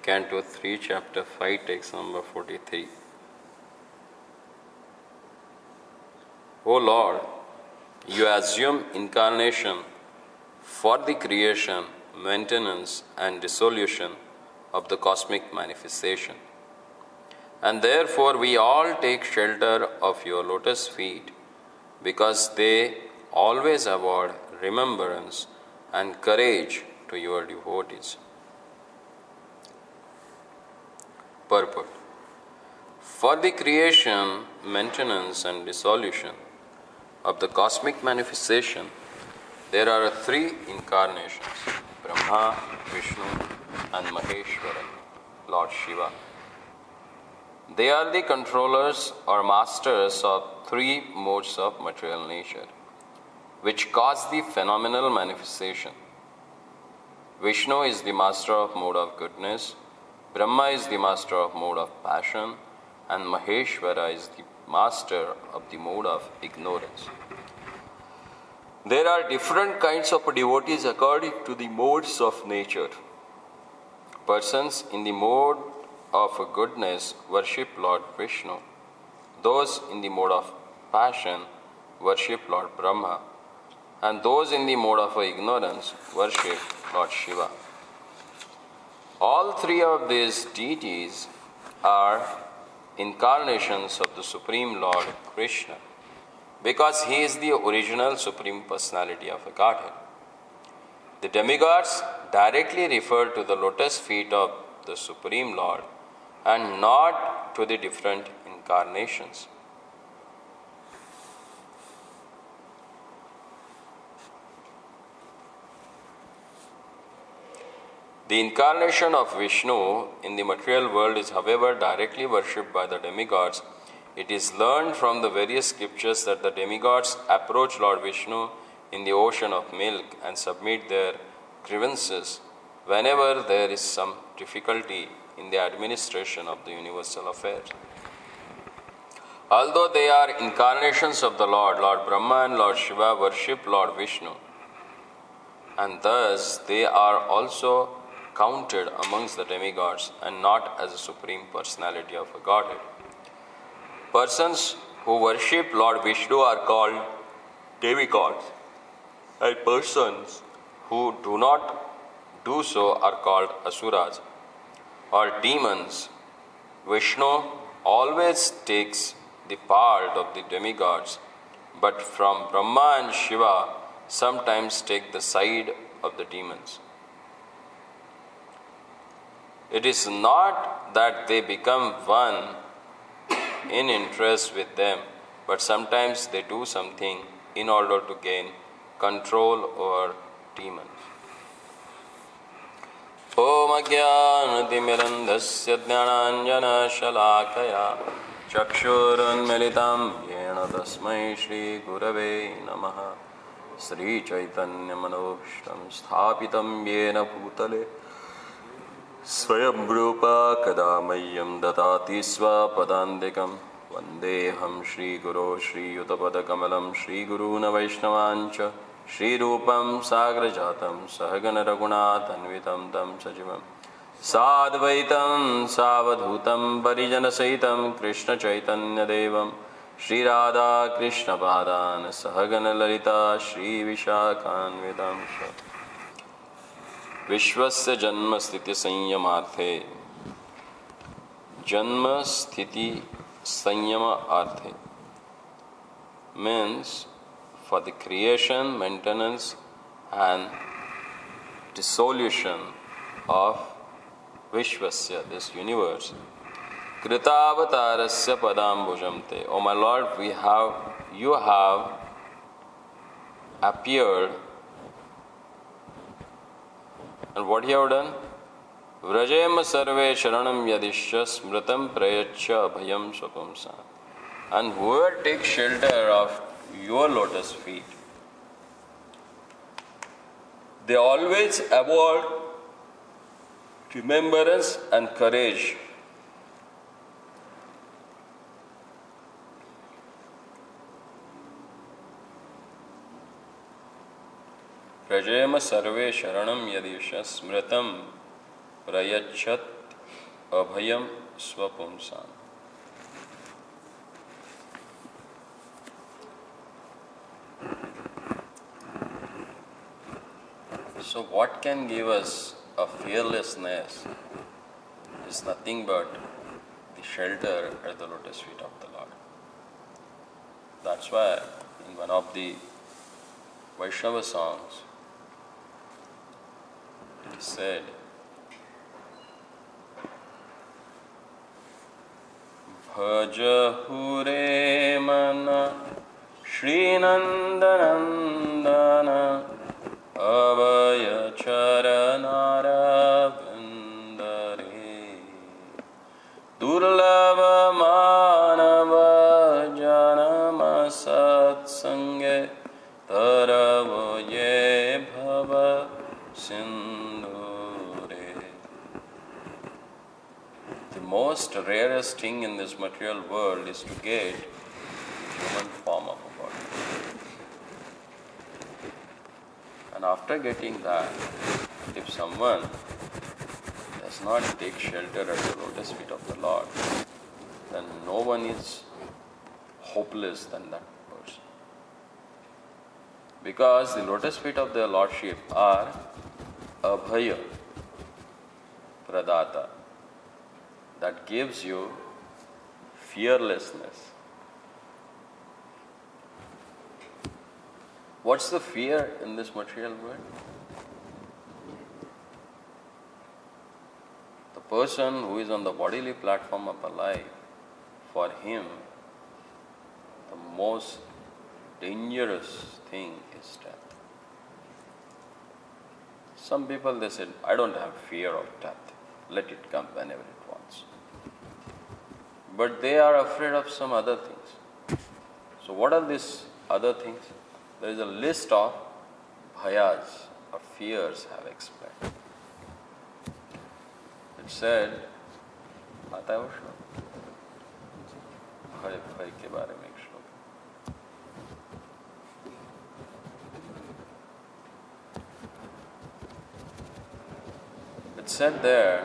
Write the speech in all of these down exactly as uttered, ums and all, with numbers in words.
Canto three, Chapter five, text number forty-three. O Lord, you assume incarnation for the creation, maintenance, and dissolution of the cosmic manifestation. And therefore we all take shelter of your lotus feet, because they always award remembrance and courage to your devotees. Purport. For the creation, maintenance, and dissolution of the cosmic manifestation, there are three incarnations: Brahma, Vishnu, and Maheshwara, Lord Shiva. They are the controllers or masters of three modes of material nature, which cause the phenomenal manifestation. Vishnu is the master of mode of goodness, Brahma is the master of mode of passion, and Maheshwara is the master of the mode of ignorance. There are different kinds of devotees according to the modes of nature. Persons in the mode of goodness worship Lord Vishnu. Those in the mode of passion worship Lord Brahma. And those in the mode of ignorance worship Lord Shiva. All three of these deities are incarnations of the Supreme Lord Krishna, because he is the original Supreme Personality of a Godhead. The demigods directly refer to the lotus feet of the Supreme Lord and not to the different incarnations. The incarnation of Vishnu in the material world is, however, directly worshipped by the demigods. It is learned from the various scriptures that the demigods approach Lord Vishnu in the ocean of milk and submit their grievances whenever there is some difficulty in the administration of the universal affairs. Although they are incarnations of the Lord, Lord Brahma and Lord Shiva worship Lord Vishnu, and thus they are also counted amongst the demigods and not as a supreme personality of a Godhead. Persons who worship Lord Vishnu are called demigods, and persons who do not do so are called asuras or demons. Vishnu always takes the part of the demigods, but from Brahma and Shiva sometimes take the side of the demons. It is not that they become one in interest with them, but sometimes they do something in order to gain control over demons. Om Ajnanatimirandhasya Jnananjana Shalakaya Chakshurunmilitam Yena Tasmai Shri Gurave Namaha Sri Chaitanya Manobhishtam Sthapitam Yena Bhutale Swayam Rupa Kadamayyam Datati Swapadandikam Vandeham Shri Guru Shri Yutapada Kamalam Shri Guru Vaishnavancha Shri Rupam Sagrajatam Sahagana Raghunatanvitam Tam Sajivam Sadvaitam Savadhutam Parijana Saitam Krishna Chaitanya Devam Shri Radha Krishna Padan Sahagana Lalita Shri Vishakhanvitam विश्वस्य जन्म स्थिति संयमार्थे जन्म स्थिति संयम arthe means for the creation, maintenance, and dissolution of Vishwasya, this universe. Kritavatarasya padambujamte. O my Lord, we have, you have appeared. And what he have done? Vrajema sarve sharanam yadishya smritam prayachya abhayam swapamsa. And whoever takes shelter of your lotus feet, they always award remembrance and courage. Prajayama sarve sharanam yadisha smritam prayachat abhayam svapumsam. So what can give us a fearlessness is nothing but the shelter at the lotus feet of the Lord. That's why in one of the Vaishnava songs it is said, Bhaja hure mana Shri Nandanandana Abhaya charanara vindare Durlava manava janama satsange Taravoye bhava sindhure. The most rarest thing in this material world is to get human form of a body. And after getting that, if someone does not take shelter at the lotus feet of the Lord, then no one is hopeless than that person. Because the lotus feet of the Lordship are abhaya, pradata, that gives you fearlessness. What's the fear in this material world? The person who is on the bodily platform of a life, for him, the most dangerous thing is death. Some people, they said, I don't have fear of death. Let it come whenever it wants. But they are afraid of some other things. So what are these other things? There is a list of bhayas or fears have explained. It said, आता है वो श्लोक? भय भय के बारे में एक श्लोक. It said there,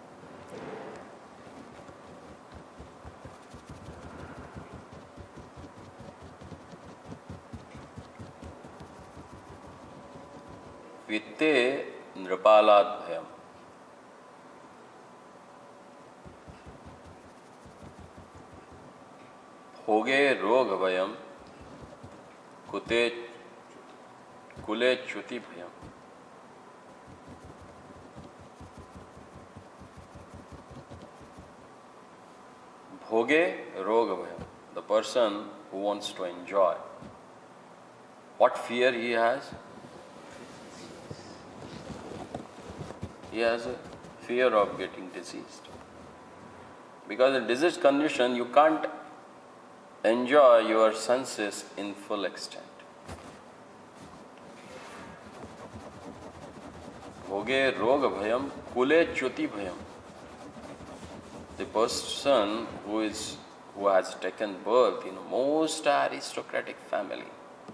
वित्ते नृपालाद भयम. भोगे रोग भयम कुते कुले च्युति भयम. Bhoge roga bhayam. The person who wants to enjoy. What fear he has? He has a fear of getting diseased. Because in diseased condition, you can't enjoy your senses in full extent. Bhoge roga bhayam kule চ্যুতি bhayam. The person who is who has taken birth in a most aristocratic family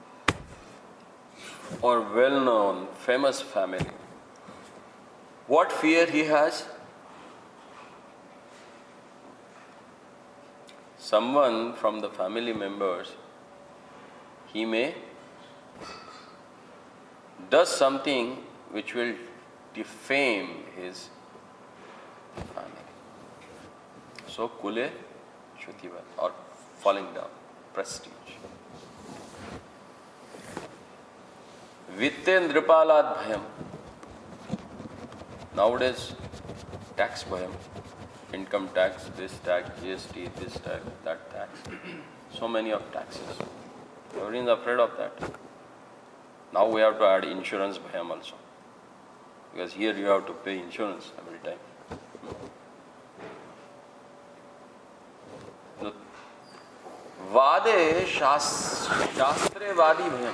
or well-known, famous family, what fear he has? Someone from the family members, he may does something which will defame his family. So, kule chutiva, or falling down, prestige. Vitte nripalad bhayam. Nowadays, tax bhayam, income tax, this tax, G S T, this tax, that tax. So many of taxes. Everyone is afraid of that. Now we have to add insurance bhayam also. Because here you have to pay insurance every time. Vade shastre vadi bhayam.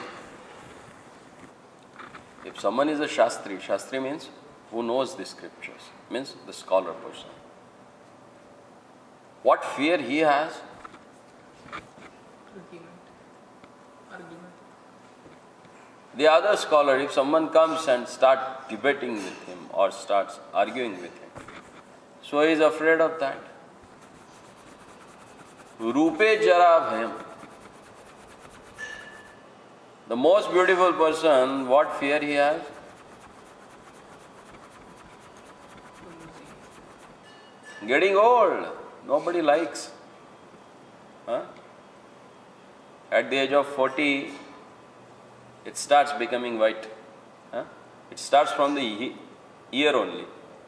If someone is a shastri, shastri means who knows the scriptures, means the scholar person. What fear he has? Argument. Argument. The other scholar, if someone comes and starts debating with him or starts arguing with him, So he is afraid of that. Rupe jara bhayam. The most beautiful person, what fear he has? Getting old. Nobody likes. Huh? At the age of forty, it starts becoming white. Huh? It starts from the ear only.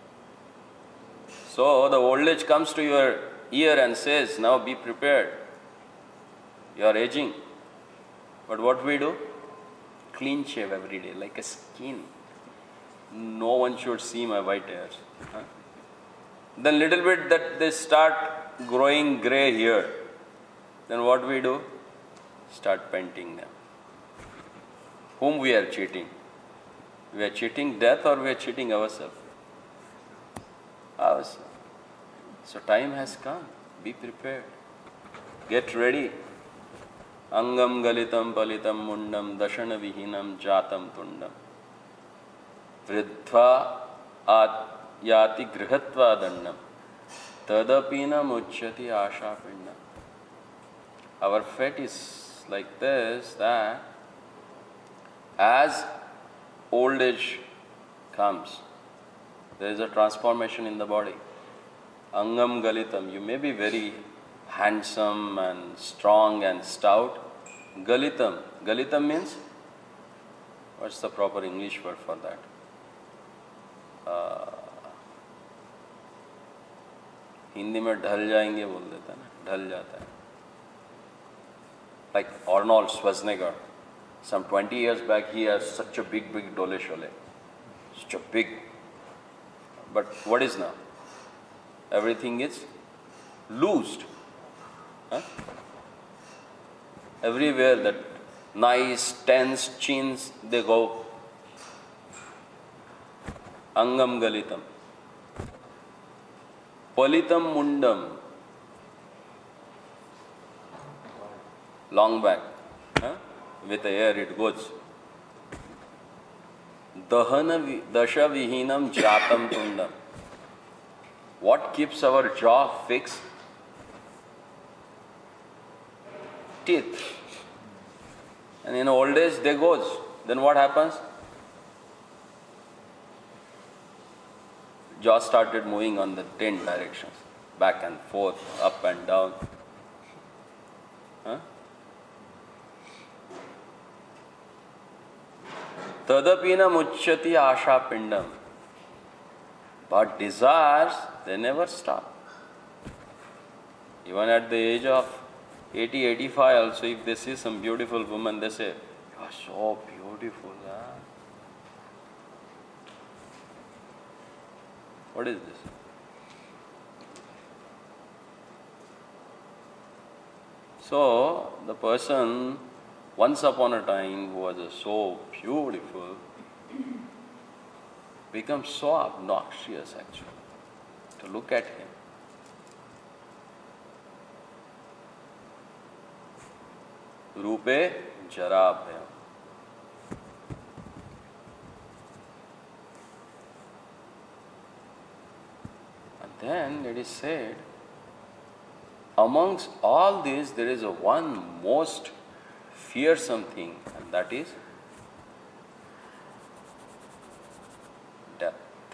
So the old age comes to your ear and says, now be prepared. You are aging. But what we do? Clean shave every day, like a skin. No one should see my white hairs. Huh? Then little bit that they start growing grey here. Then what we do? Start painting them. Whom we are cheating? We are cheating death or we are cheating ourselves? Ourselves. So time has come. Be prepared. Get ready. Angam galitam palitam mundam dashana vihinam jatam tundam. Vridva at yati grihatva dandam. Tadapina muchyati asha pindam. Our fate is like this, that as old age comes, there is a transformation in the body. Angam galitam, you may be very handsome and strong and stout. Galitam, galitam means, what's the proper English word for that? Uh, Hindi में ढल जाएंगे बोल देता है ना, ढल जाता है. Like Arnold Schwarzenegger, some twenty years back, he has such a big, big dole shole. Such a big. But what is now? Everything is loosed. Huh? Everywhere that nice, tense chins, they go. Angam galitam. Palitam mundam. Long back. Huh? With the air it goes. Dahana dasha vihinam jatam tundam. What keeps our jaw fixed? Teeth. And in old age they goes. Then what happens? Jaw started moving on the ten directions. Back and forth, up and down. Huh? Tadapina muchyati asha pindam. But desires, they never stop. Even at the age of eighty, eighty-five also, if they see some beautiful woman, they say, you are so beautiful. Huh? What is this? So, the person, once upon a time, who was so beautiful, becomes so obnoxious actually, to look at him. Rupe jara bhayam. And then it is said, amongst all these there is a one most fearsome thing, and that is death.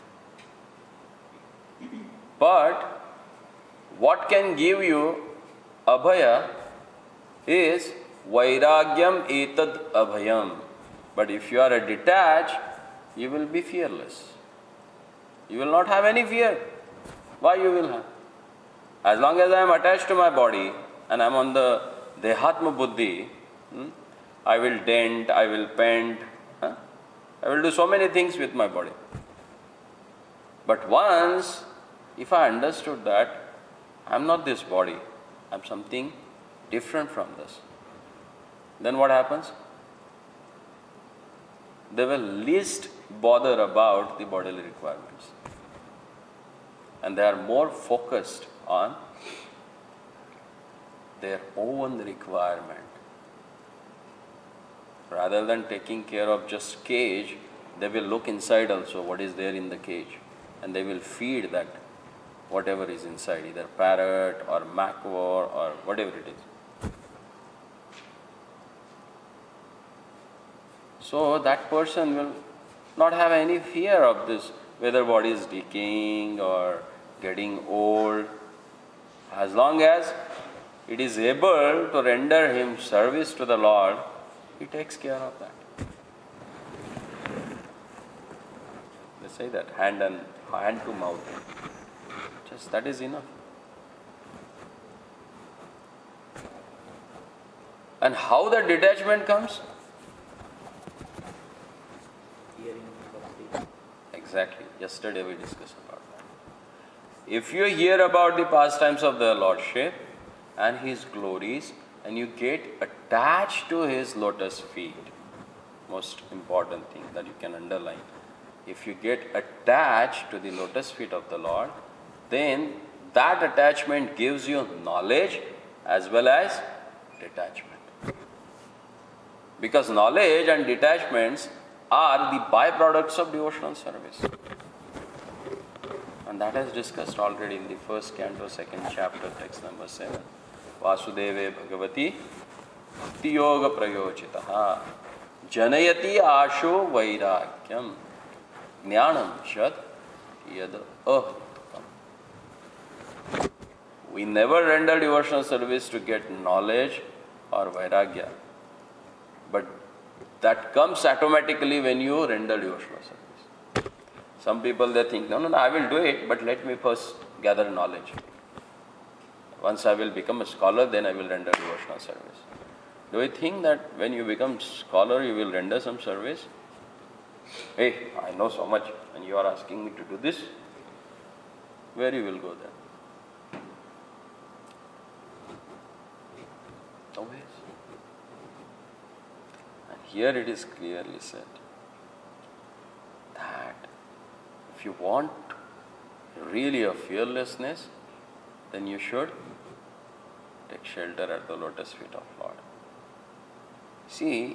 But what can give you abhaya is vairagyam etad abhayam. But if you are a detached, you will be fearless. You will not have any fear. Why you will have? As long as I am attached to my body and I am on the dehatma buddhi, hmm, I will dent, I will paint, huh? I will do so many things with my body. But once, if I understood that I am not this body, I am something different from this, then what happens? They will least bother about the bodily requirements. And they are more focused on their own requirement. Rather than taking care of just cage, they will look inside also what is there in the cage. And they will feed that whatever is inside, either parrot or macvor or whatever it is. So that person will not have any fear of this, whether body is decaying or getting old. As long as it is able to render him service to the Lord, he takes care of that. They say that hand and hand to mouth. Just that is enough. And how the detachment comes? Hearing about it. Exactly. Yesterday we discussed about that. If you hear about the pastimes of the Lordship and His glories, and you get attached to His lotus feet, most important thing that you can underline. If you get attached to the lotus feet of the Lord, then that attachment gives you knowledge as well as detachment. Because knowledge and detachments are the byproducts of devotional service. And that is discussed already in the first canto, second chapter, text number seven. Vasudeve Bhagavati Bhakti Yoga Prayojitaha Janayati Asho Vairakyam Jnanam Chad Yad Ahritam. We never render devotional service to get knowledge or vairagya. But that comes automatically when you render devotional service. Some people they think, no, no, no, I will do it, but let me first gather knowledge. Once I will become a scholar, then I will render devotional service. Do you think that when you become scholar, you will render some service? Hey, I know so much, and you are asking me to do this. Where you will go then? No ways. And here it is clearly said that if you want really a fearlessness, then you should take shelter at the lotus feet of Lord. See,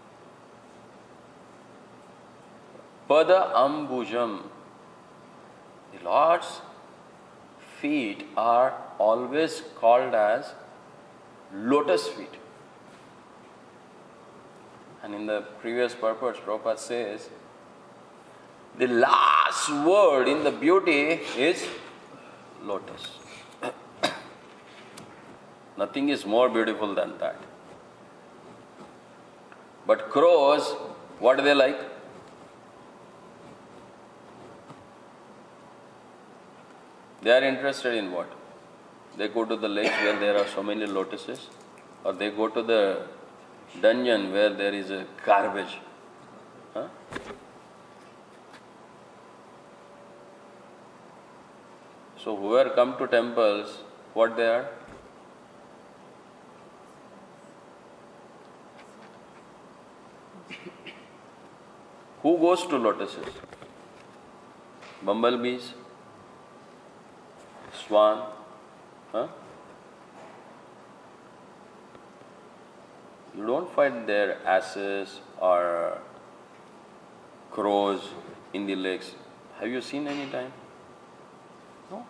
Pada Ambujam, the Lord's feet are always called as lotus feet. And in the previous purport, Prabhupada says, the last word in the beauty is lotus. Nothing is more beautiful than that. But crows, what do they like? They are interested in what? They go to the lake where there are so many lotuses, or they go to the dungeon where there is a garbage. Huh? So whoever come to temples, what they are? Who goes to lotuses? Bumblebees? Swan? Huh? You don't find their asses or crows in the lakes. Have you seen any time? No.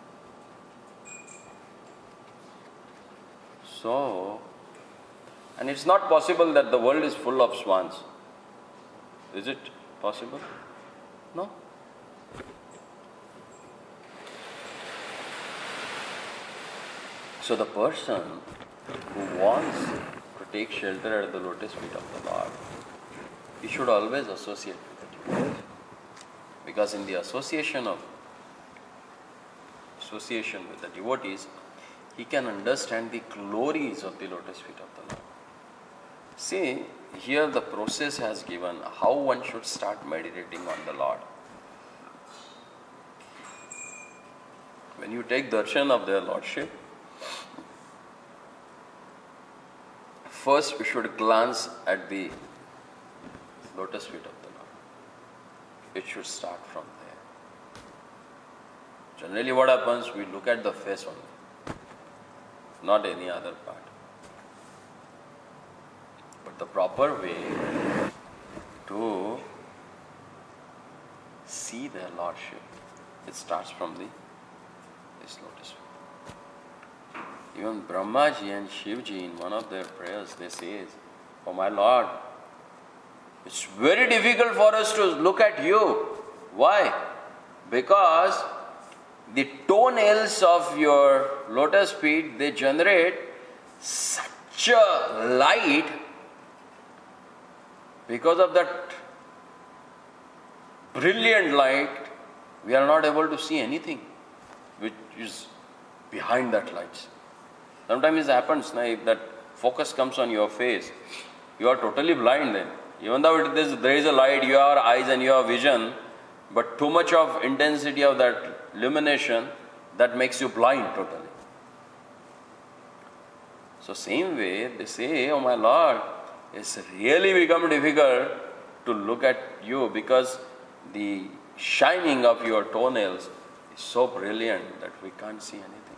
So, and it's not possible that the world is full of swans. Is it possible? No. So the person who wants to take shelter at the lotus feet of the Lord, he should always associate with the devotees. Because in the association of association with the devotees, he can understand the glories of the lotus feet of the Lord. See, here the process has given how one should start meditating on the Lord. When you take darshan of their Lordship, first you should glance at the lotus feet of the Lord. It should start from there. Generally what happens, we look at the face only, not any other part. But the proper way to see their Lordship, it starts from the, it His lotus feet. Even Brahmaji and Shivji, in one of their prayers, they say, "Oh my Lord, it's very difficult for us to look at you." Why? Because the toenails of your lotus feet, they generate such a light. Because of that brilliant light, we are not able to see anything which is behind that light. Sometimes it happens, na, if that focus comes on your face, you are totally blind then. Even though it is, there is a light, you have eyes and you have vision, but too much of intensity of that illumination, that makes you blind totally. So same way, they say, "Oh my Lord, it's really become difficult to look at you because the shining of your toenails is so brilliant that we can't see anything."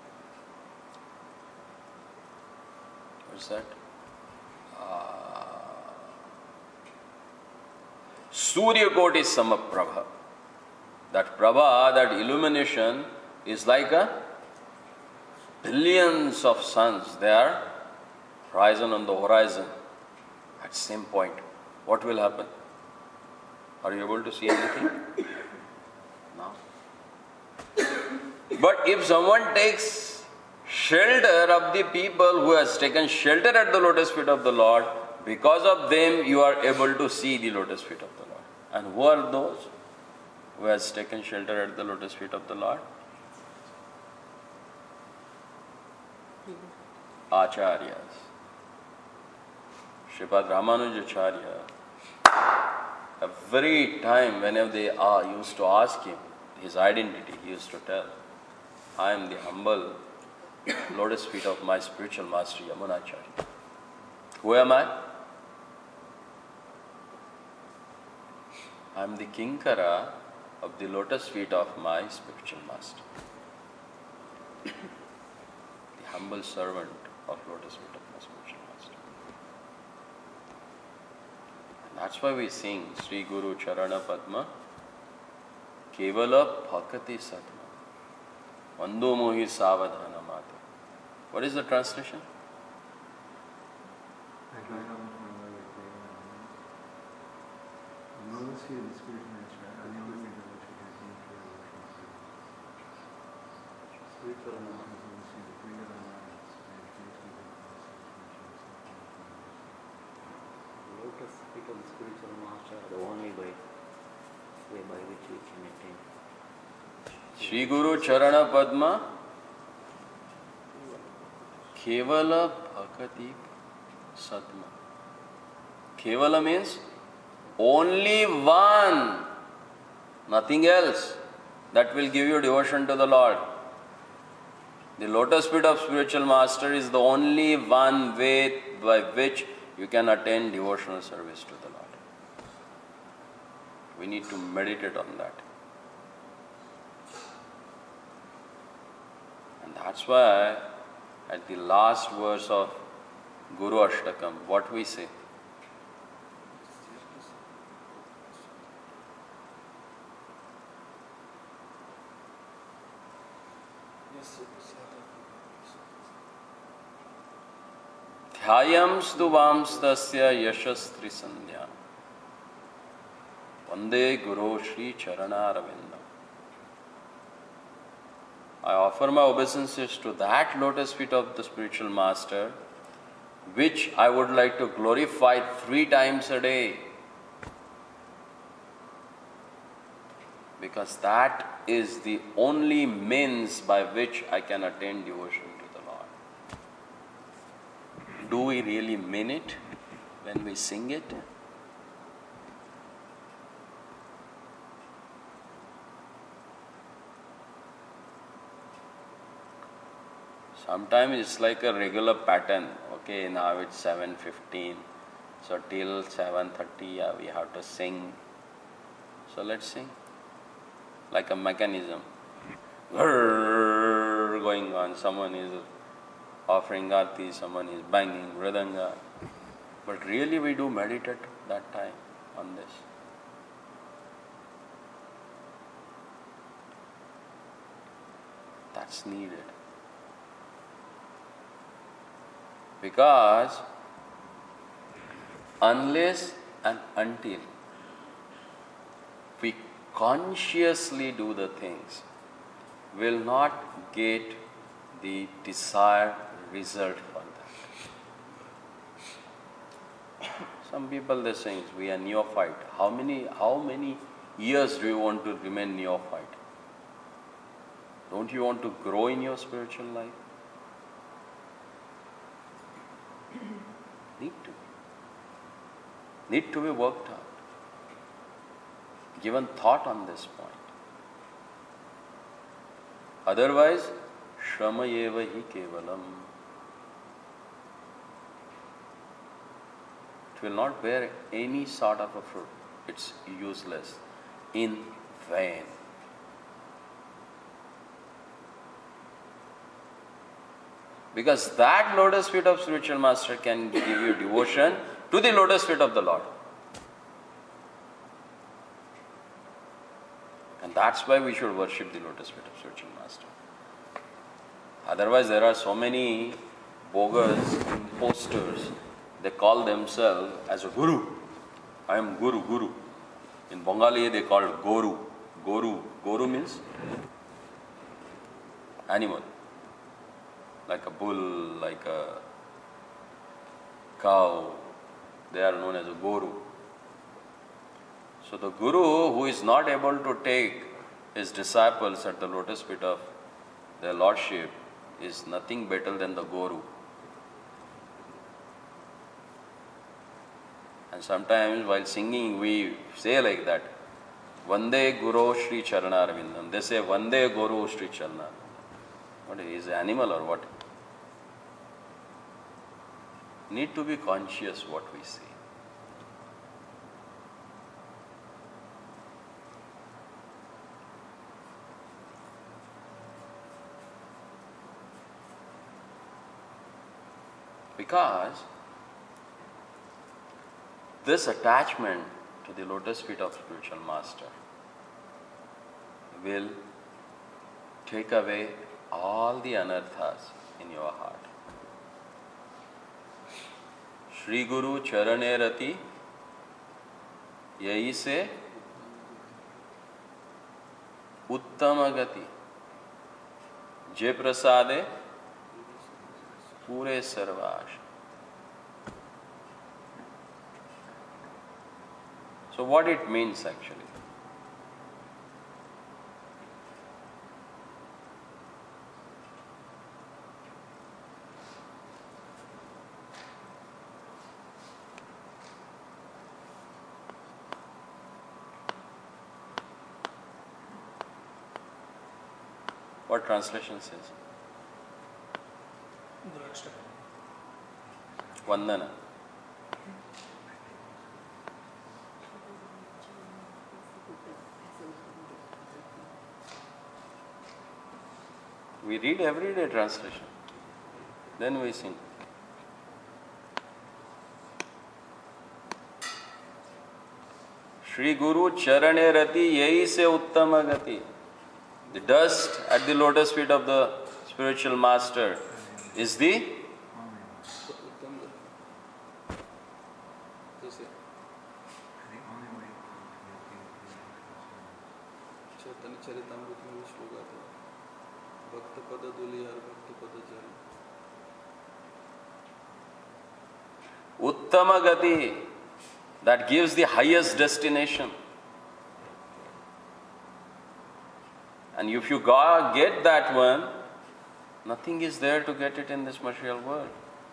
What's that? Uh, Surya Koti Samaprabha. That Prabha, that illumination is like a billions of suns. They are horizon on the horizon at same point. What will happen? Are you able to see anything? No. But if someone takes shelter of the people who has taken shelter at the lotus feet of the Lord, because of them you are able to see the lotus feet of the Lord. And who are those who has taken shelter at the lotus feet of the Lord? Acharyas. Sripad Ramanujacharya, every time whenever they are used to ask him his identity, he used to tell, "I am the humble lotus feet of my spiritual master Yamunacharya." Who am I? I am the Kinkara of the lotus feet of my spiritual master. The humble servant of lotus feet of my spiritual master. And that's why we sing Sri Guru Charana Padma Kevala Bhakati Satma Mando Mohi Savadhana Mata. What is the translation? I try not to remember it. You always feel the spirit nature, and the only thing that you can see for emotions. Spiritual emotions, you see the greater than life. Lotus feet of the spiritual master are the only way, way by which we can attain. Sri Guru Charana Padma Kevala Bhakati Satma. Kevala means only one, nothing else that will give you devotion to the Lord. The lotus feet of spiritual master is the only one way by which you can attain devotional service to the Lord. We need to meditate on that. And that's why at the last verse of Guru Ashtakam, what we say? Dhyayam stuvamstasya yashastri sandhyam Vande Guru Shri Charana-ravindam. I offer my obeisances to that lotus feet of the spiritual master, which I would like to glorify three times a day. Because that is the only means by which I can attain devotion to the Lord. Do we really mean it when we sing it? Sometimes it's like a regular pattern. Okay, now it's seven fifteen. So till seven thirty yeah, we have to sing. So let's sing. Like a mechanism. Going on. Someone is offering Aarti, someone is banging Mridanga. But really we do meditate that time on this. That's It's needed. Because unless and until we consciously do the things, will not get the desired result for that. Some people they saying we are neophyte. How many how many years do you want to remain neophyte? Don't you want to grow in your spiritual life? Need to be. Need to be worked out. Given thought on this point. Otherwise, Shrama eva hi kevalam. It will not bear any sort of a fruit. It's useless. In vain. Because that lotus feet of spiritual master can give you devotion to the lotus feet of the Lord. And that's why we should worship the lotus feet of spiritual master. Otherwise, there are so many bogus imposters. They call themselves as a guru. I am guru, guru. In Bengali, they call it goru. Goru. Goru means animal. Like a bull, like a cow. They are known as a guru. So the guru who is not able to take his disciples at the lotus feet of their lordship is nothing better than the guru. And sometimes while singing we say like that, Vande Guru Shri Charanarvindam. They say Vande Guru Shri Charanarvindam. What is he? Is an animal or what? Need to be conscious what we say. Because this attachment to the lotus feet of spiritual master will take away all the anarthas in your heart. Shri Guru Charane Rati Yahi se Uttama Gati Je Prasade Pure Sarvash. So what it means actually? What translation says? Vandana. We read everyday translation. Then we sing. Shri Guru Charane Rati Yahi se Uttama Gati. The dust at the lotus feet of the spiritual master is the Uttama Gati, that gives the highest destination. And if you go, get that one, nothing is there to get it in this material world.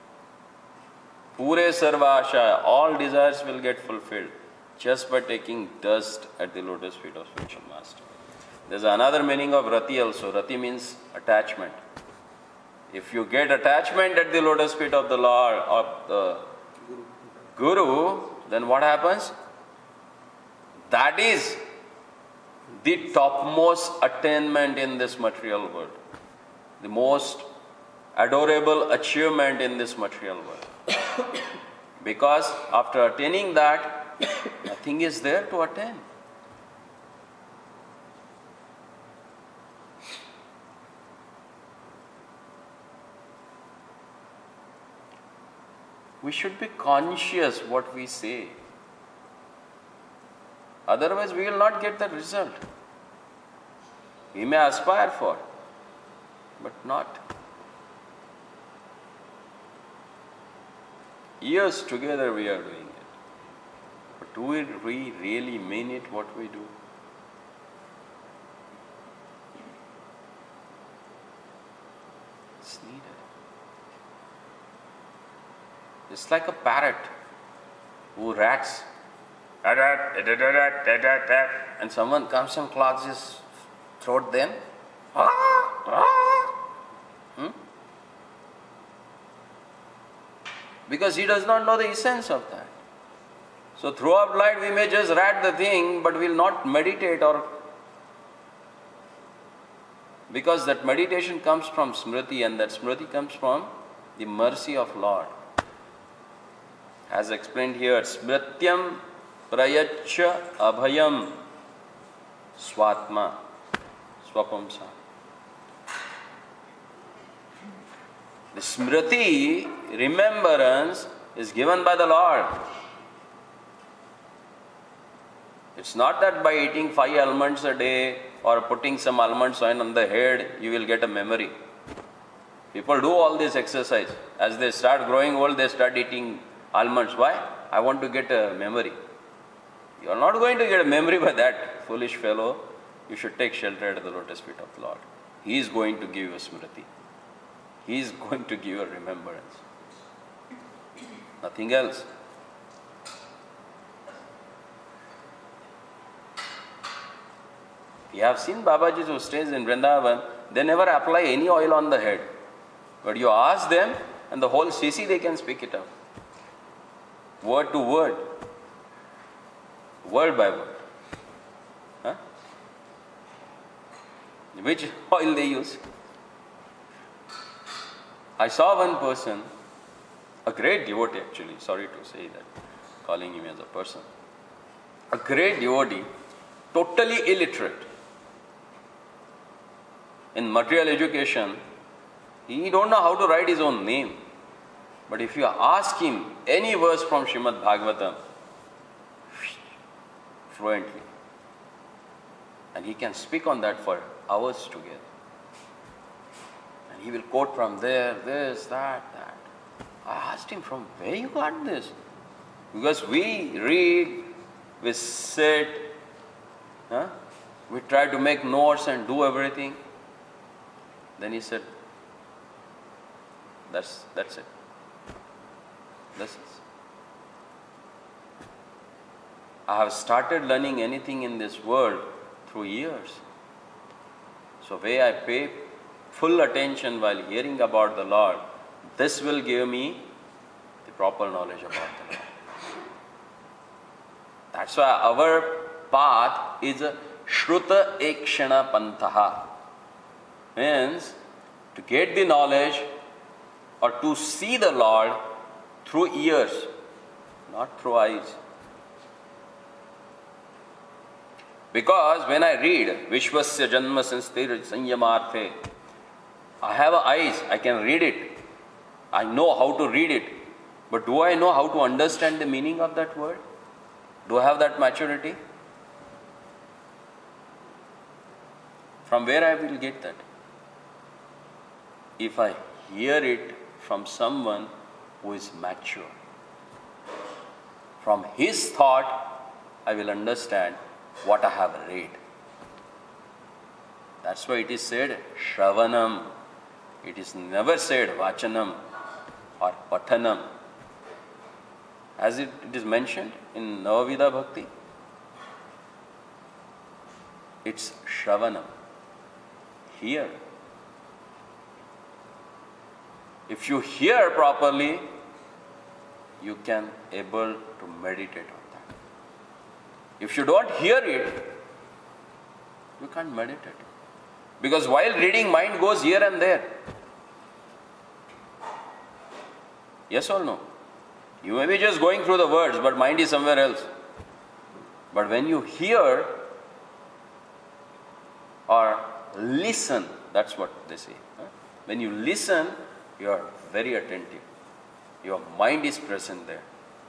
Pure sarva asha, all desires will get fulfilled just by taking dust at the lotus feet of spiritual master. There's another meaning of rati also. Rati means attachment. If you get attachment at the lotus feet of the Lord, of the Guru, then what happens? That is the topmost attainment in this material world. The most adorable achievement in this material world. Because after attaining that, nothing is there to attain. We should be conscious what we say. Otherwise, we will not get the result. We may aspire for, but not. Years together we are doing it. But do we really mean it what we do? It's needed. It's like a parrot who rats. And someone comes and clogs his throat then. Hmm? Because he does not know the essence of that. So throughout life we may just rat the thing, but we will not meditate, or because that meditation comes from Smriti, and that Smriti comes from the mercy of Lord. As explained here, Smrityam Prayachya Abhayam Swatma Swapamsa. The Smriti, remembrance, is given by the Lord. It's not that by eating five almonds a day or putting some almonds on the head, you will get a memory. People do all this exercise. As they start growing old, they start eating almonds. Why? I want to get a memory. You are not going to get a memory by that, foolish fellow. You should take shelter at the lotus feet of the Lord. He is going to give you a Smriti. He is going to give you a remembrance. Nothing else. You have seen Babaji who stays in Vrindavan, they never apply any oil on the head. But you ask them, and the whole C C they can speak it up. Word to word. Word by word. Huh? Which oil they use? I saw one person, a great devotee actually, sorry to say that, calling him as a person. A great devotee, totally illiterate. In material education, he don't know how to write his own name. But if you ask him any verse from Srimad Bhagavatam, fluently, and he can speak on that for hours together. And he will quote from there, this, that, that. I asked him, from where you got this? Because we read, we sit, huh? We try to make notes and do everything. Then he said, that's, that's it. This is. I have started learning anything in this world through years. So where I pay full attention while hearing about the Lord, this will give me the proper knowledge about the Lord. That's why our path is a Shruta Ekshana Pantaha. Means to get the knowledge or to see the Lord through ears, not through eyes. Because when I read Vishwasya Janma Sansthir Sanyamarthe, I have eyes, I can read it. I know how to read it. But do I know how to understand the meaning of that word? Do I have that maturity? From where I will get that? If I hear it from someone who is mature. From his thought, I will understand what I have read. That's why it is said Shravanam. It is never said Vachanam or Pathanam. As it, it is mentioned in Navavida Bhakti, it's Shravanam. Hear. If you hear properly, you can able to meditate on that. If you don't hear it, you can't meditate. Because while reading, mind goes here and there. Yes or no? You may be just going through the words, but mind is somewhere else. But when you hear or listen, that's what they say. When you listen, you are very attentive. Your mind is present there.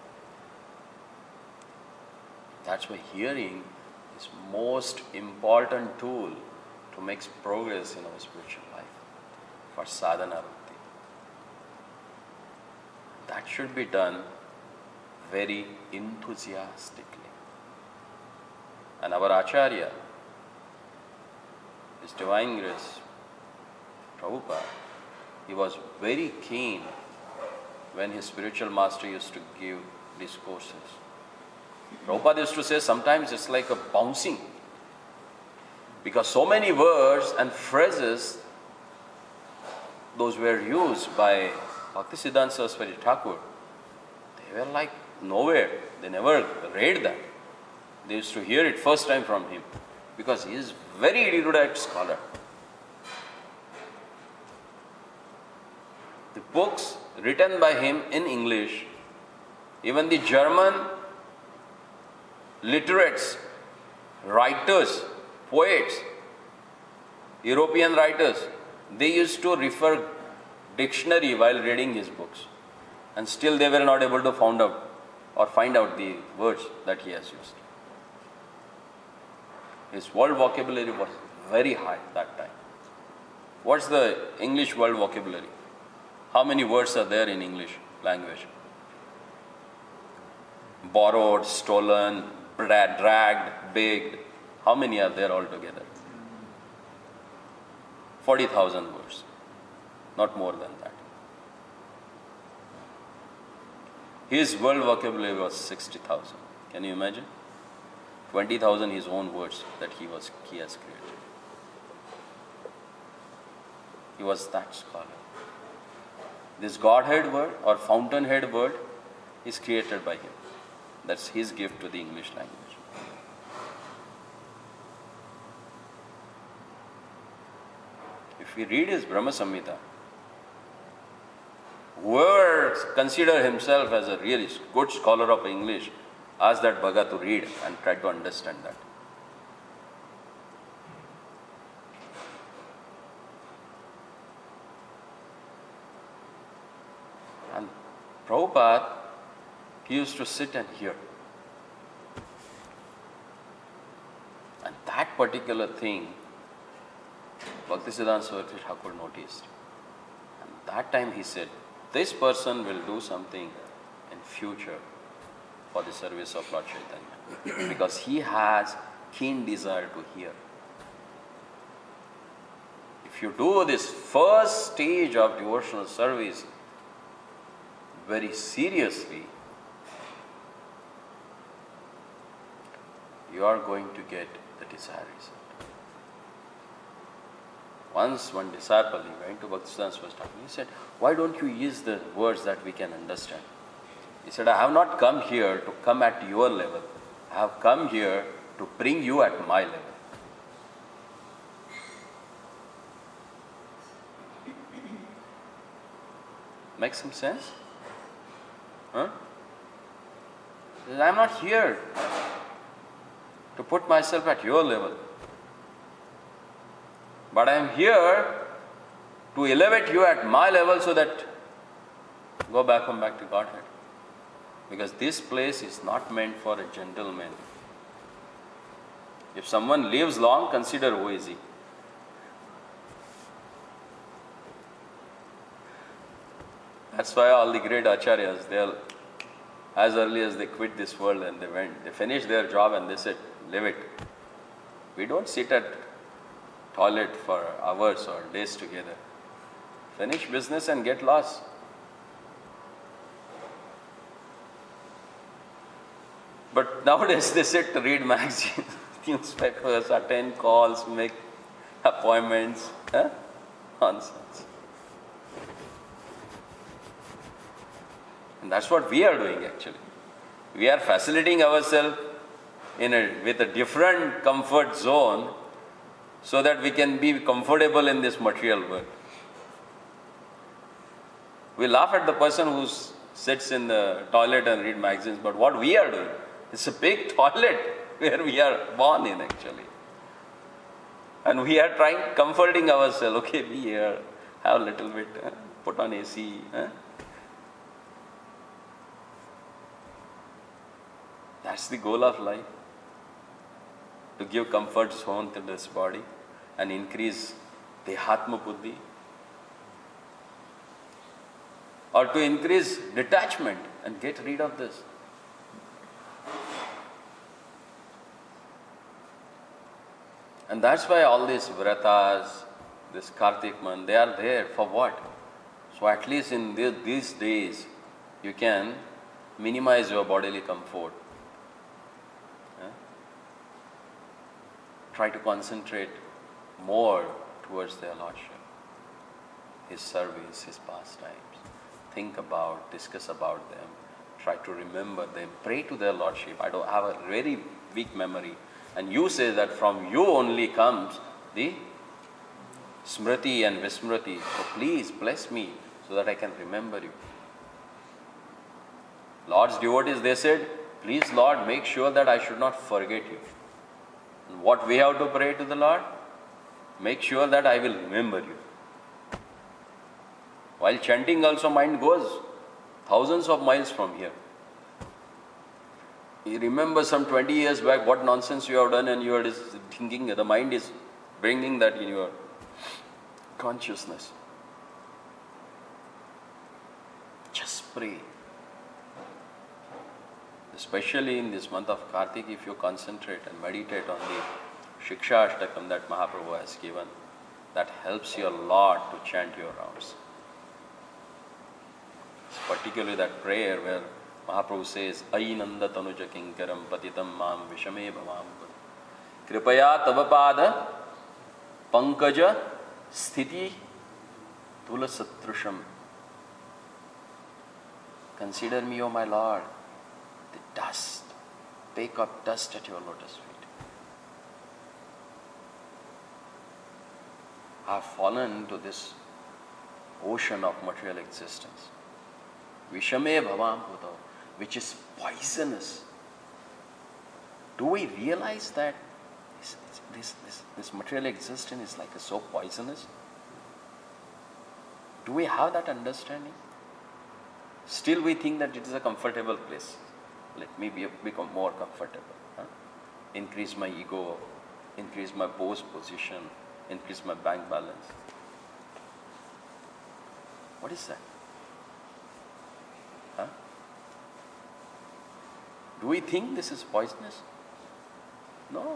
That's why hearing is most important tool to make progress in our spiritual life for sadhana bhakti. That should be done very enthusiastically. And our Acharya, His Divine Grace, Prabhupada, he was very keen when his spiritual master used to give discourses. Prabhupada used to say sometimes it's like a bouncing, because so many words and phrases those were used by Bhaktisiddhanta Saraswati Thakur, they were like nowhere. They never read that. They used to hear it first time from him, because he is very erudite scholar. The books written by him in English, even the German literates, writers, poets, European writers, they used to refer dictionary while reading his books, and still they were not able to find out or find out the words that he has used. His world vocabulary was very high that time. What's the English world vocabulary? How many words are there in English language? Borrowed, stolen, dra- dragged, begged. How many are there altogether? forty thousand words. Not more than that. His world vocabulary was sixty thousand. Can you imagine? twenty thousand his own words that he was he has created. He was that scholar. This Godhead word or fountainhead word is created by him. That's his gift to the English language. If we read his Brahma Samhita, whoever consider himself as a really good scholar of English, ask that Bhaga to read and try to understand that. And Prabhupada, he used to sit and hear. And that particular thing, Bhaktisiddhanta Saraswati Thakur noticed. And that time he said, this person will do something in future for the service of Lord Chaitanya, because he has keen desire to hear. If you do this first stage of devotional service very seriously, you are going to get the desired result. Once one disciple, he went to Bhaktisiddhanta Saraswati Thakur, he said, why don't you use the words that we can understand? He said, I have not come here to come at your level. I have come here to bring you at my level. Make some sense? Huh? He said, I am not here to put myself at your level, but I am here to elevate you at my level so that go back home back to Godhead. Because this place is not meant for a gentleman. If someone lives long, consider who is he. That's why all the great acharyas, they'll, as early as they quit this world and they went, they finished their job and they said, live it. We don't sit at toilet for hours or days together. Finish business and get lost. But nowadays they sit to read magazines, newspapers, attend calls, make appointments. Huh? Nonsense. And that's what we are doing actually. We are facilitating ourselves in a, with a different comfort zone so that we can be comfortable in this material world. We laugh at the person who sits in the toilet and read magazines, but what we are doing, it's a big toilet where we are born in actually. And we are trying, comforting ourselves, okay, be here, have a little bit, uh, put on A C. Uh. That's the goal of life. To give comfort zone to this body and increase Dehatma Buddhi. Or to increase detachment and get rid of this. And that's why all these vratas, this Kartik month, they are there for what? So at least in the, these days, you can minimize your bodily comfort. Yeah? Try to concentrate more towards their Lordship, His service, His pastimes. Think about, discuss about them, try to remember them, pray to their Lordship. I don't have a very weak memory. And you say that from you only comes the Smriti and Vismriti. So please bless me so that I can remember you. Lord's devotees, they said, please Lord, make sure that I should not forget you. And what we have to pray to the Lord? Make sure that I will remember you. While chanting also, mind goes thousands of miles from here. You remember some twenty years back what nonsense you have done, and you are thinking, the mind is bringing that in your consciousness. Just pray. Especially in this month of Kartik, if you concentrate and meditate on the Shiksha Ashtakam that Mahaprabhu has given, that helps you a lot to chant your rounds. Particularly that prayer where Mahaprabhu says, Ainanda tanuja kinkaram patitam mam vishame bhavam kripaya tavapada pankaja sthiti tulasatrusham. Consider me, O my Lord, the dust, take up dust at your lotus feet. I have fallen to this ocean of material existence. Vishame bhavam bhuta, which is poisonous. Do we realize that this, this, this, this material existence is like a so poisonous? Do we have that understanding? Still we think that it is a comfortable place. Let me be, become more comfortable. Huh? Increase my ego, increase my post position, increase my bank balance. What is that? Huh? Do we think this is poisonous? No.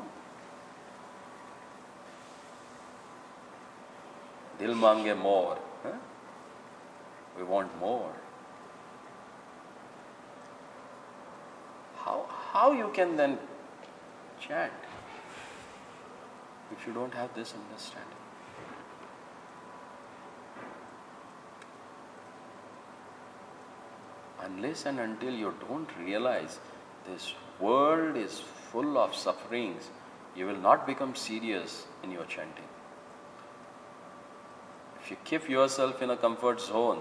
Dil mange more. Huh? We want more. How, how you can then chant if you don't have this understanding? Unless and until you don't realize this world is full of sufferings, you will not become serious in your chanting. If you keep yourself in a comfort zone,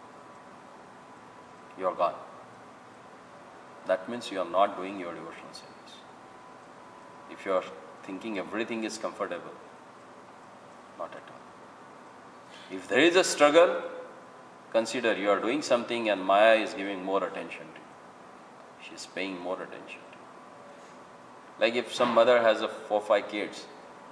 you are gone. That means you are not doing your devotional service. If you are thinking everything is comfortable, not at all. If there is a struggle, consider you are doing something and Maya is giving more attention to you. She is paying more attention to you. Like if some mother has a four five kids,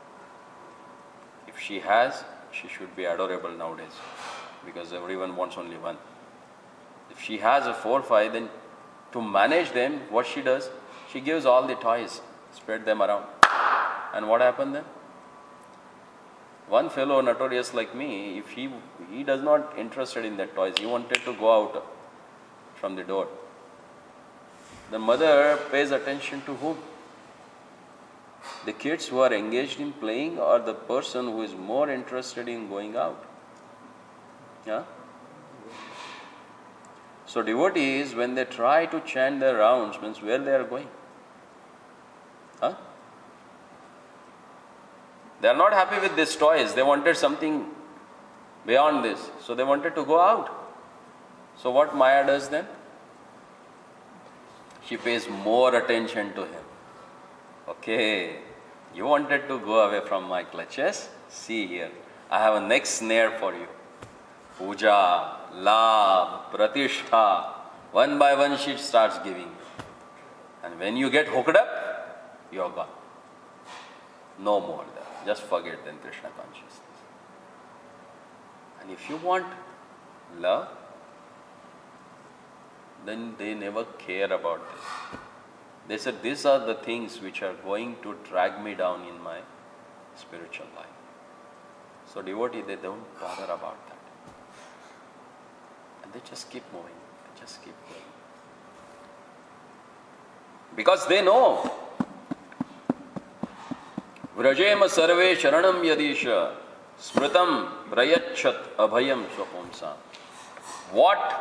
if she has, she should be adorable nowadays because everyone wants only one. If she has a four five, then to manage them, what she does, she gives all the toys, spread them around. And what happened then? One fellow notorious like me, if he he does not interested in that toys, he wanted to go out from the door. The mother pays attention to whom? The kids who are engaged in playing or the person who is more interested in going out? Yeah? So devotees, when they try to chant their rounds, means where they are going? Huh? They are not happy with these toys. They wanted something beyond this. So they wanted to go out. So what Maya does then? She pays more attention to him. Okay, you wanted to go away from my clutches? See here, I have a next snare for you. Puja, Labh, Pratishtha. One by one she starts giving. And when you get hooked up, you're gone. No more there. Just forget then Krishna consciousness. And if you want love, then they never care about this. They said, these are the things which are going to drag me down in my spiritual life. So devotee, they don't bother about that. And they just keep moving. They just keep going. Because they know. Vrajema sarve sharanam yadisha smritam prayachat abhayam swapumsa. What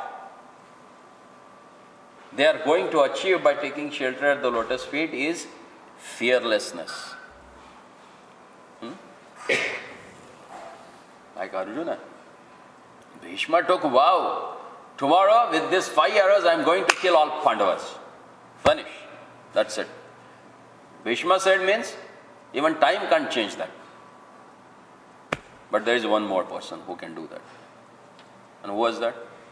they are going to achieve by taking shelter at the lotus feet is fearlessness. Hmm? Like Arjuna. Bhishma took vow. Tomorrow with these five arrows I am going to kill all Pandavas. Finish. That's it. Bhishma said means even time can't change that. But there is one more person who can do that. And who was that?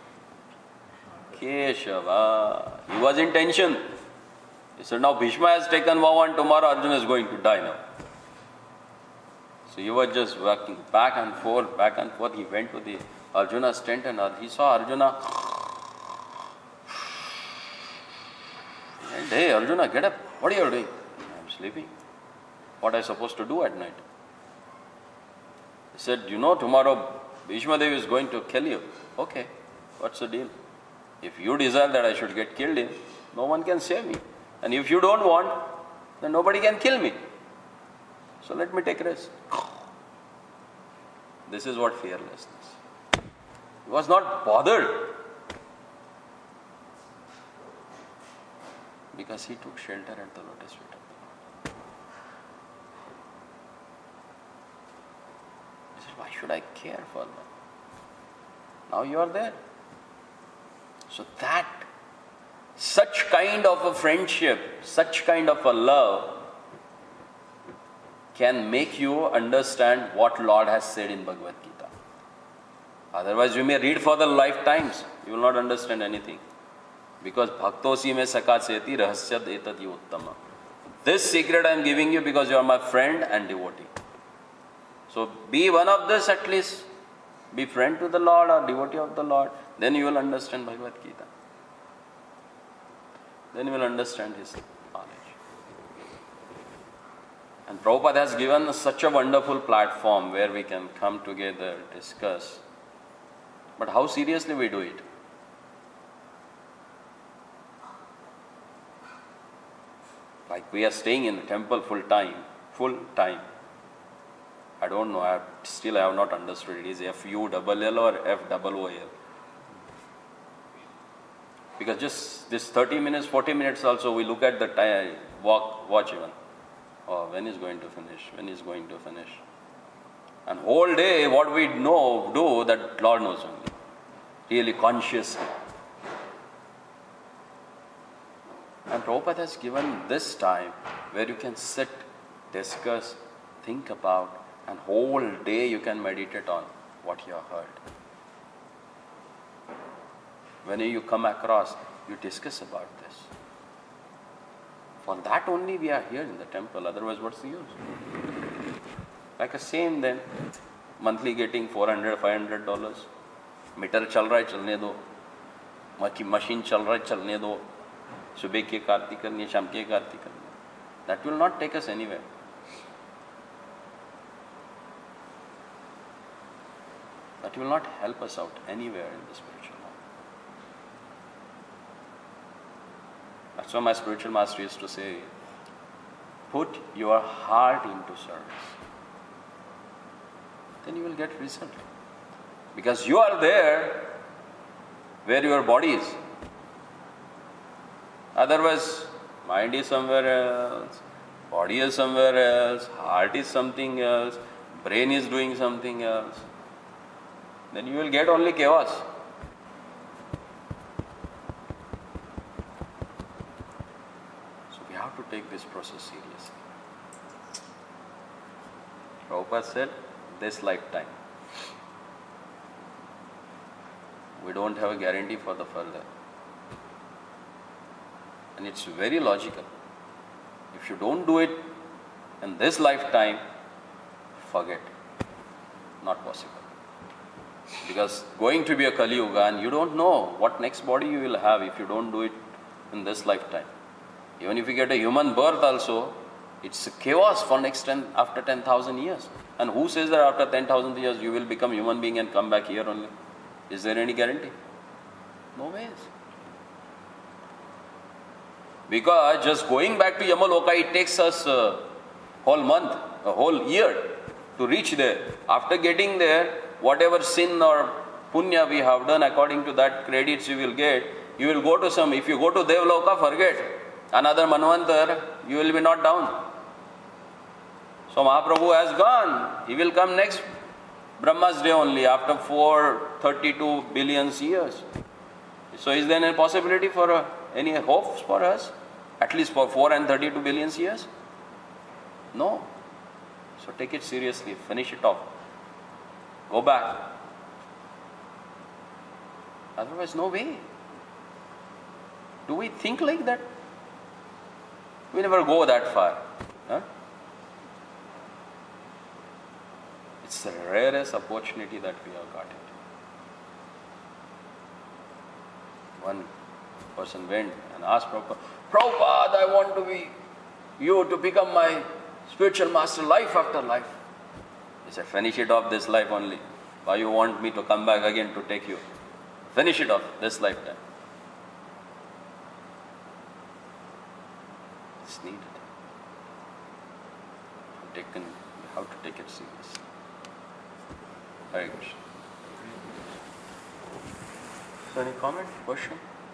Keshava. He was in tension. He said, now Bhishma has taken vow and tomorrow Arjuna is going to die now. So he was just walking back and forth, back and forth. He went to the Arjuna's tent and he saw Arjuna. He said, hey Arjuna, get up. What are you doing? I am sleeping. What are you supposed to do at night? He said, you know, tomorrow Bhishma Dev is going to kill you. Okay, what's the deal? If you desire that I should get killed in, no one can save me. And if you don't want, then nobody can kill me. So let me take rest. This is what fearlessness. He was not bothered. Because he took shelter at the lotus feet of the Lord. He said, why should I care for them? Now you are there. So that, such kind of a friendship, such kind of a love can make you understand what Lord has said in Bhagavad Gita. Otherwise you may read for the lifetimes, you will not understand anything. Because bhaktosi me sakacheti rahasyad etati uttama. This secret I am giving you because you are my friend and devotee. So be one of this at least. Be friend to the Lord or devotee of the Lord. Then you will understand Bhagavad Gita. Then you will understand His knowledge. And Prabhupada has given such a wonderful platform where we can come together, discuss. But how seriously we do it? Like we are staying in the temple full time, full time. I don't know, I have, still I have not understood it. Is F U double L or F double O L? Because just this thirty minutes, forty minutes also we look at the time, walk, watch even. Oh, when is going to finish? When is going to finish? And whole day what we know, do, that Lord knows only. Really consciously. And Prabhupada has given this time where you can sit, discuss, think about, and whole day you can meditate on what you have heard. When you come across, you discuss about this. For that only we are here in the temple, otherwise what's the use? Like a same then, monthly getting four hundred, five hundred dollars. Meter chal raha hai, chalne do. Machine chal raha hai, chalne do. Subah ki karti karni hai, sham ki karti karni hai. That will not take us anywhere. That will not help us out anywhere in the spiritual life. That's why my spiritual master used to say, put your heart into service. Then you will get result. Because you are there where your body is. Otherwise, mind is somewhere else, body is somewhere else, heart is something else, brain is doing something else. Then you will get only chaos. So we have to take this process seriously. Prabhupada said, this lifetime. We don't have a guarantee for the further. And it's very logical. If you don't do it in this lifetime, forget. Not possible. Because going to be a Kali Yuga and you don't know what next body you will have if you don't do it in this lifetime. Even if you get a human birth also, it's a chaos for next ten, after ten thousand years. And who says that after ten thousand years you will become human being and come back here only? Is there any guarantee? No ways. Because just going back to Yamaloka, it takes us a whole month, a whole year to reach there. After getting there, whatever sin or punya we have done, according to that credits you will get, you will go to some, if you go to Devloka, forget. Another Manvantar, you will be not down. So Mahaprabhu has gone. He will come next Brahma's day only, after four hundred thirty-two billion years. So is there any possibility for uh, any hopes for us? At least for four hundred thirty-two billion years? No. So take it seriously, finish it off. Go back. Otherwise, no way. Do we think like that? We never go that far. Huh? It's the rarest opportunity that we have got it. One person went and asked Prabhupada, Prabhupada, I want to be you to become my spiritual master life after life. He said, finish it off this life only. Why you want me to come back again to take you? Finish it off this lifetime. It's needed. Taken, you have to take it seriously. Hare Krishna. So any comment, question?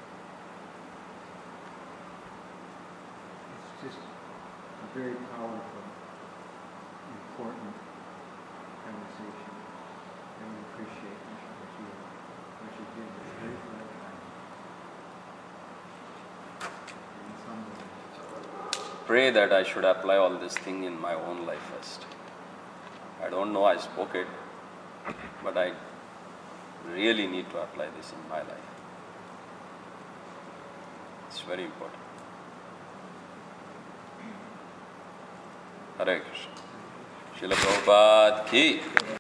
It's just a very powerful, important conversation. And we appreciate what you, what you did. It's very gratifying. In some ways. Pray that I should apply all this thing in my own life first. I don't know, I spoke it, but I really need to apply this in my life. It's very important. Hare Krishna. Srila Prabhupada ki